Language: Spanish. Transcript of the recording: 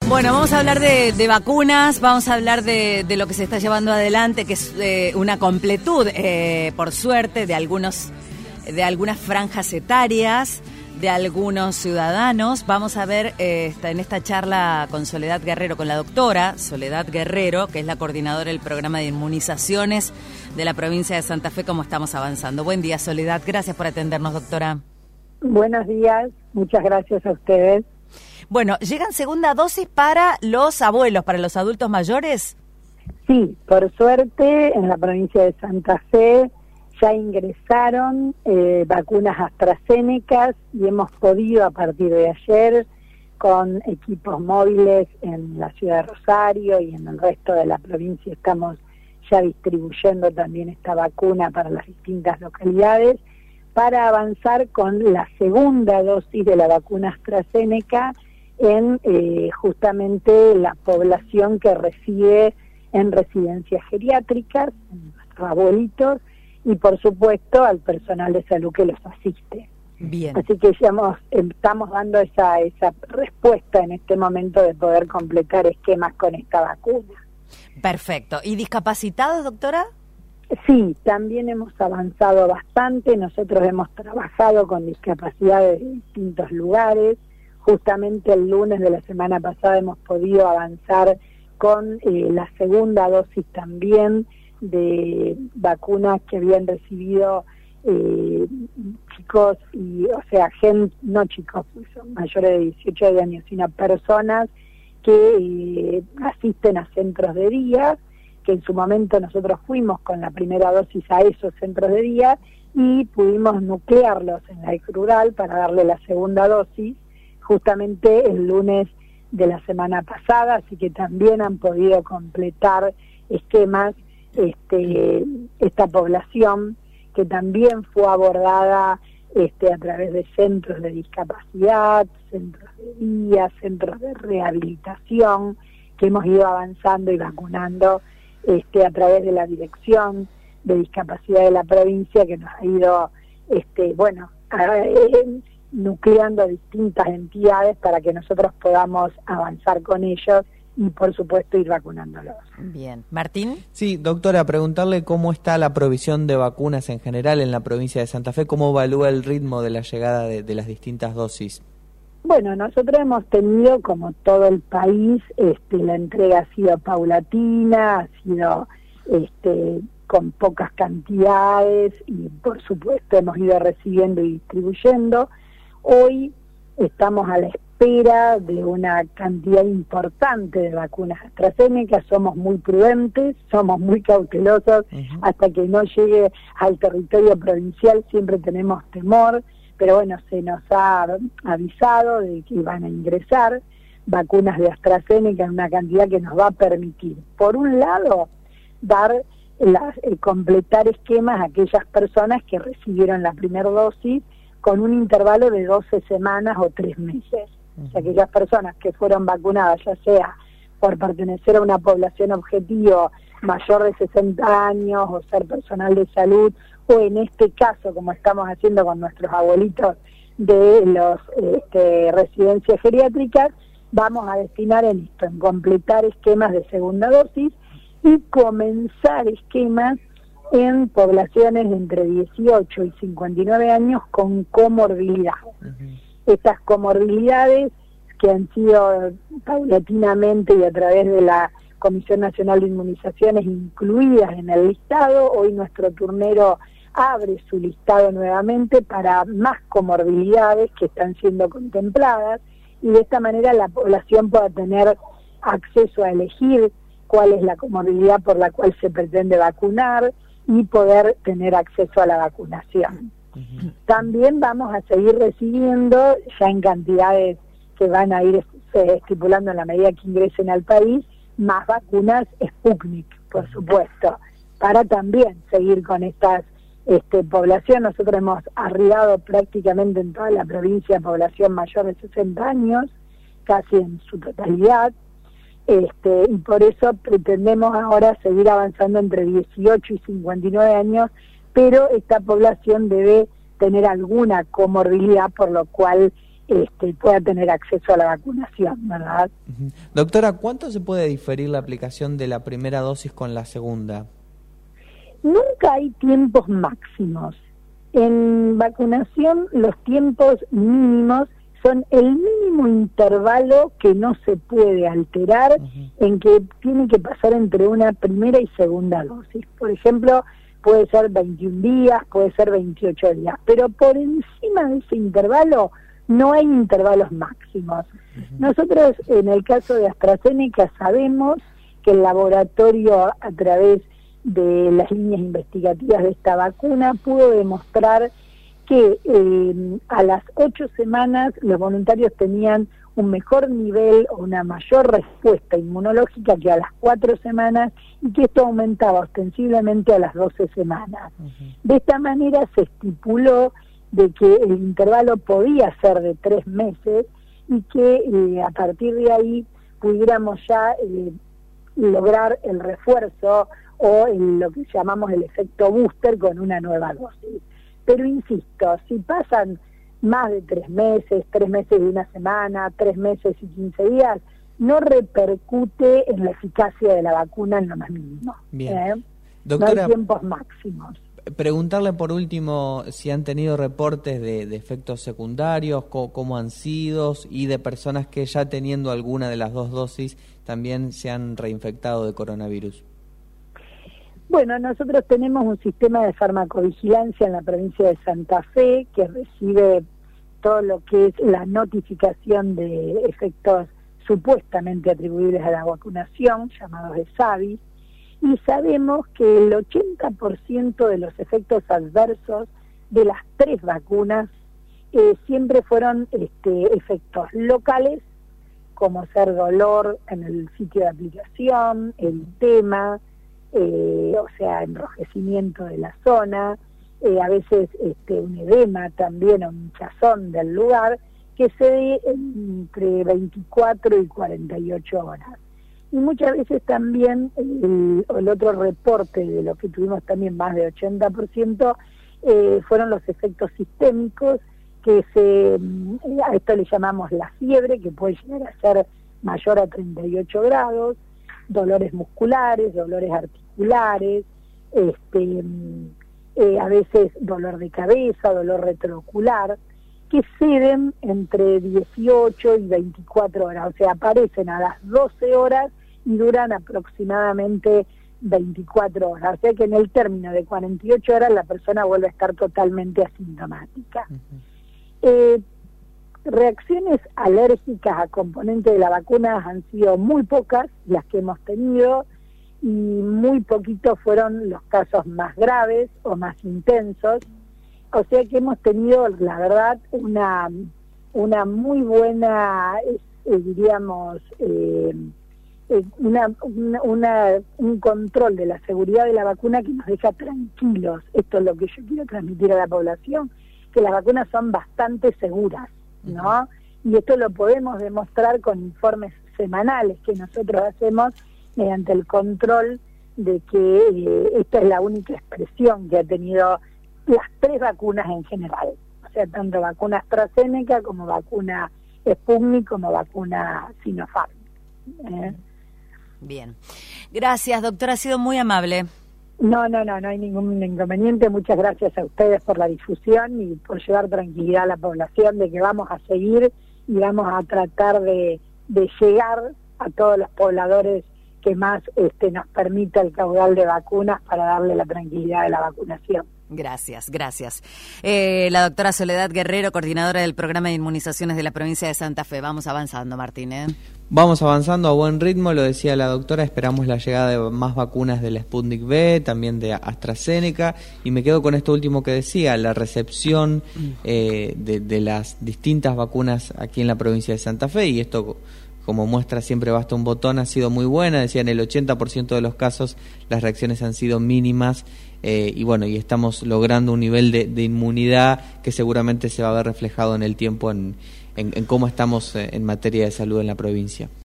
Bueno, vamos a hablar de vacunas, vamos a hablar de lo que se está llevando adelante, que es una completud, por suerte, de algunas franjas etarias, de algunos ciudadanos. Vamos a ver en esta charla con Soledad Guerrero, con la doctora Soledad Guerrero, que es la coordinadora del programa de inmunizaciones de la provincia de Santa Fe, cómo estamos avanzando. Buen día, Soledad. Gracias por atendernos, doctora. Buenos días. Muchas gracias a ustedes. Bueno, ¿llegan segunda dosis para los abuelos, para los adultos mayores? Sí, por suerte en la provincia de Santa Fe ya ingresaron vacunas AstraZeneca y hemos podido a partir de ayer con equipos móviles en la ciudad de Rosario y en el resto de la provincia estamos ya distribuyendo también esta vacuna para las distintas localidades para avanzar con la segunda dosis de la vacuna AstraZeneca en justamente la población que reside en residencias geriátricas, en nuestros abuelitos, y por supuesto al personal de salud que los asiste. Bien. Así que ya estamos dando esa respuesta en este momento de poder completar esquemas con esta vacuna. Perfecto. ¿Y discapacitados, doctora? Sí, también hemos avanzado bastante. Nosotros hemos trabajado con discapacidades de distintos lugares. Justamente el lunes de la semana pasada hemos podido avanzar con la segunda dosis también de vacunas que habían recibido chicos, no chicos, son mayores de 18 años, sino personas que asisten a centros de día, que en su momento nosotros fuimos con la primera dosis a esos centros de día y pudimos nuclearlos en la ex rural para darle la segunda dosis justamente el lunes de la semana pasada, así que también han podido completar esquemas esta población que también fue abordada a través de centros de discapacidad, centros de día, centros de rehabilitación, que hemos ido avanzando y vacunando a través de la Dirección de Discapacidad de la provincia, que nos ha ido nucleando a distintas entidades para que nosotros podamos avanzar con ellos y por supuesto ir vacunándolos. Bien. ¿Martín? Sí, doctora, preguntarle cómo está la provisión de vacunas en general en la provincia de Santa Fe, cómo evalúa el ritmo de la llegada de las distintas dosis. Bueno, nosotros hemos tenido, como todo el país, la entrega ha sido paulatina, ha sido con pocas cantidades y por supuesto hemos ido recibiendo y distribuyendo. Hoy estamos a la espera de una cantidad importante de vacunas AstraZeneca, somos muy prudentes, somos muy cautelosos, hasta que no llegue al territorio provincial siempre tenemos temor, pero bueno, se nos ha avisado de que van a ingresar vacunas de AstraZeneca en una cantidad que nos va a permitir, por un lado, completar esquemas a aquellas personas que recibieron la primera dosis con un intervalo de 12 semanas o 3 meses. O sea, aquellas personas que fueron vacunadas, ya sea por pertenecer a una población objetivo mayor de 60 años o ser personal de salud, o en este caso, como estamos haciendo con nuestros abuelitos de los residencias geriátricas, vamos a destinar en completar esquemas de segunda dosis y comenzar esquemas en poblaciones de entre 18 y 59 años con comorbilidades. Estas comorbilidades que han sido paulatinamente y a través de la Comisión Nacional de Inmunizaciones incluidas en el listado, hoy nuestro turnero abre su listado nuevamente para más comorbilidades que están siendo contempladas y de esta manera la población pueda tener acceso a elegir cuál es la comorbilidad por la cual se pretende vacunar y poder tener acceso a la vacunación. También vamos a seguir recibiendo, ya en cantidades que van a ir estipulando en la medida que ingresen al país, más vacunas Sputnik, por supuesto, para también seguir con estas población. Nosotros hemos arribado prácticamente en toda la provincia población mayor de 60 años, casi en su totalidad, y por eso pretendemos ahora seguir avanzando entre 18 y 59 años, pero esta población debe tener alguna comorbilidad, por lo cual pueda tener acceso a la vacunación, ¿verdad? Doctora, ¿cuánto se puede diferir la aplicación de la primera dosis con la segunda? Nunca hay tiempos máximos. En vacunación los tiempos mínimos son el mínimo intervalo que no se puede alterar en que tiene que pasar entre una primera y segunda dosis. Por ejemplo, puede ser 21 días, puede ser 28 días, pero por encima de ese intervalo no hay intervalos máximos. Nosotros, en el caso de AstraZeneca, sabemos que el laboratorio, a través de las líneas investigativas de esta vacuna, pudo demostrar que a las 8 semanas los voluntarios tenían un mejor nivel o una mayor respuesta inmunológica que a las 4 semanas, y que esto aumentaba ostensiblemente a las 12 semanas. De esta manera se estipuló de que el intervalo podía ser de 3 meses y que a partir de ahí pudiéramos ya lograr el refuerzo o lo que llamamos el efecto booster con una nueva dosis. Pero insisto, si pasan más de 3 meses, 3 meses y una semana, 3 meses y 15 días, no repercute en la eficacia de la vacuna en lo más mínimo. Bien. Doctora, no hay tiempos máximos. Preguntarle por último si han tenido reportes de efectos secundarios, cómo han sido, y de personas que ya teniendo alguna de las 2 dosis también se han reinfectado de coronavirus. Bueno, nosotros tenemos un sistema de farmacovigilancia en la provincia de Santa Fe que recibe todo lo que es la notificación de efectos supuestamente atribuibles a la vacunación, llamados ESAVI, y sabemos que el 80% de los efectos adversos de las 3 vacunas siempre fueron efectos locales, como ser dolor en el sitio de aplicación, eritema, o sea, enrojecimiento de la zona, a veces un edema también, o un hinchazón del lugar, que se dé entre 24 y 48 horas. Y muchas veces también el otro reporte de lo que tuvimos también más de 80% fueron los efectos sistémicos, que a esto le llamamos la fiebre, que puede llegar a ser mayor a 38 grados, dolores musculares, dolores articulares, a veces dolor de cabeza, dolor retroocular, que ceden entre 18 y 24 horas, o sea, aparecen a las 12 horas y duran aproximadamente 24 horas, o sea que en el término de 48 horas la persona vuelve a estar totalmente asintomática. Reacciones alérgicas a componentes de la vacuna han sido muy pocas las que hemos tenido, y muy poquitos fueron los casos más graves o más intensos, o sea que hemos tenido, la verdad, una muy buena, diríamos, un control de la seguridad de la vacuna que nos deja tranquilos. Esto es lo que yo quiero transmitir a la población, que las vacunas son bastante seguras, ¿no? Y esto lo podemos demostrar con informes semanales que nosotros hacemos mediante el control de que esta es la única expresión que ha tenido las 3 vacunas en general, o sea, tanto vacuna AstraZeneca como vacuna Sputnik como vacuna Sinopharm. Bien. Gracias, doctora, ha sido muy amable. No hay ningún inconveniente. Muchas gracias a ustedes por la difusión y por llevar tranquilidad a la población de que vamos a seguir y vamos a tratar de llegar a todos los pobladores que más nos permita el caudal de vacunas para darle la tranquilidad de la vacunación. Gracias. La doctora Soledad Guerrero, coordinadora del programa de inmunizaciones de la provincia de Santa Fe. Vamos avanzando, Martín. Vamos avanzando a buen ritmo, lo decía la doctora, esperamos la llegada de más vacunas de la Sputnik V, también de AstraZeneca, y me quedo con esto último que decía, la recepción de las distintas vacunas aquí en la provincia de Santa Fe, y esto, como muestra siempre basta un botón, ha sido muy buena. Decía, en el 80% de los casos las reacciones han sido mínimas, y bueno, y estamos logrando un nivel de inmunidad que seguramente se va a ver reflejado en el tiempo en cómo estamos en materia de salud en la provincia.